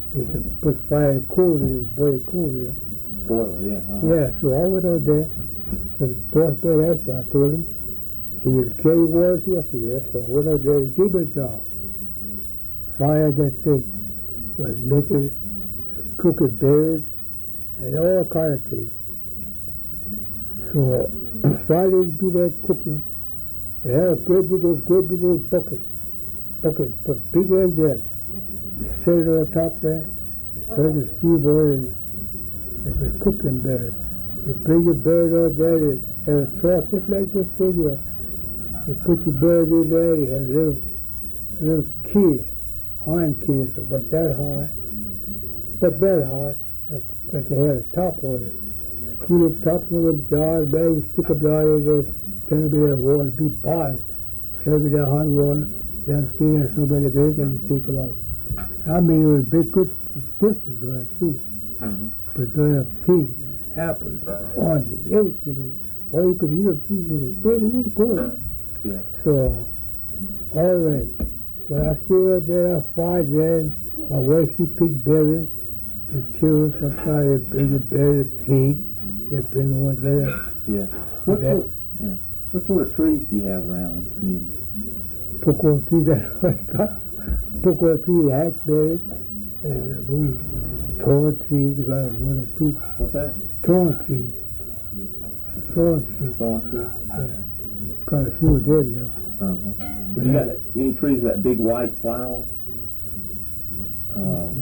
He used to put fire and coal in his boiler coal, you know. Boiler, yeah. Yeah, so I went out there. So the boss man asked me, I told him, so you can carry water too? I said, yes. So I went out there and gave me a job. Fire that thing was making, cooking berries and all kind of things. So Friday be there cooking. They had a great big old bucket, but big like that. Set it on top there, turn the steam on and was cooking berries. You bring your berries on there and a trough just like this thing here. You put your berries in there, you had a little keys, iron keys, about that high, but they had a top on it. Screw the tops on them jars, man, you stick them down in there, turn them in the water, be boiled, serve it in hot water, then stay there so many minutes and you take them out. I mean, it was big Christmas grass too. But they have tea, apples, oranges, everything. Boy, you could eat them too. It was big, it was good. Yeah. So, all right. When I stayed out there, I find then my wife, she picked berries and children. Sometimes they bring the berries to feed. They bring them over there. Yeah. What sort of trees do you have around in the community? Poco tree, that's what I got. Poco tree, hackberries, and thorn tree, you got one or two. What's that? Thorn tree. Thorn tree. Thorn tree? Yeah. Got a few of them, you know. Have you got any trees with that big white flower? Okay.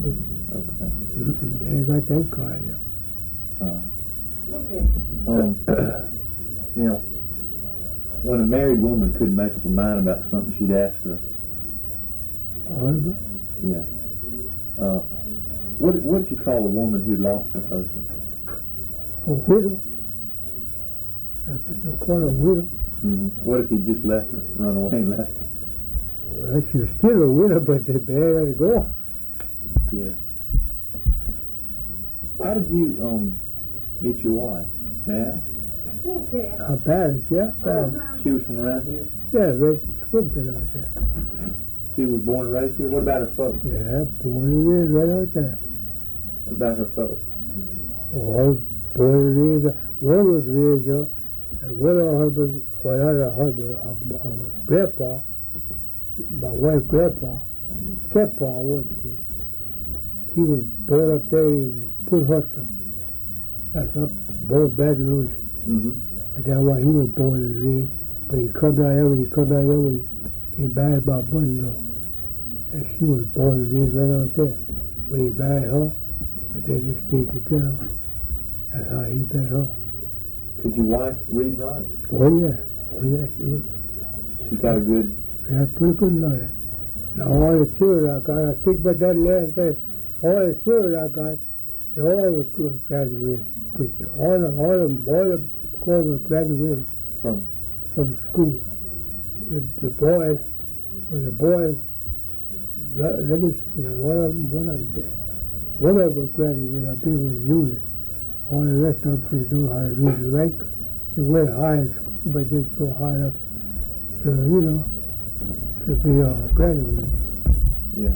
They ain't got that kind, yeah. Now, when a married woman couldn't make up her mind about something, she'd ask her. Husband? Yeah. What did you call a woman who lost her husband? A widow. They call her a widow. What if he just left her, run away and left her? Well, she was still a widow, but they better let her go. Yeah. How did you meet your wife? Yeah. Paris, yeah, Paris. She was from around here? Yeah, Red Springfield out there. She was born and raised here? What about her folks? Yeah, born and raised right out there. What about her folks? All born and raised. One was raised, one of her husbands, another husband of grandpa, my wife's grandpa, steppa, was he? He was born up there in Port Husker. That's up, born Baton Rouge. But that's why he was born and raised. But he come down here, he married my mother-in-law. And she was born and raised right out there. When he married her, but they just stayed together. That's how he met her. Could your wife read and write? Oh yeah, she was. She got a good... She had a pretty good lawyer. Now all the children I got, I think about that last day, all the children I got, they all were graduated. All the boys were graduated from school. The boys, let me see, one of them was graduated, I think was Eunice. All the rest of them didn't know how to read and write. They went high in school, but they didn't go high enough to, to be graduated. Yeah.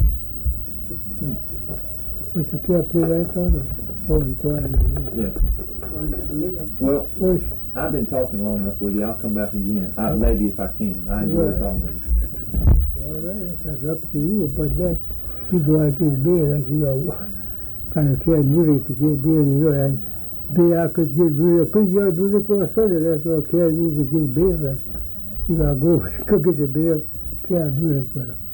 But you can't play that song, Yeah. Well, I've been talking long enough with you. I'll come back again. Maybe if I can. I enjoy talking with you. All right, that's up to you. But then you go out and get beer, like kind of carry music to get beer, and beer I could get beer. Could you do this for a Sunday? That's what carry music to get beer. Like, you gotta go get the beer, can't do it for them.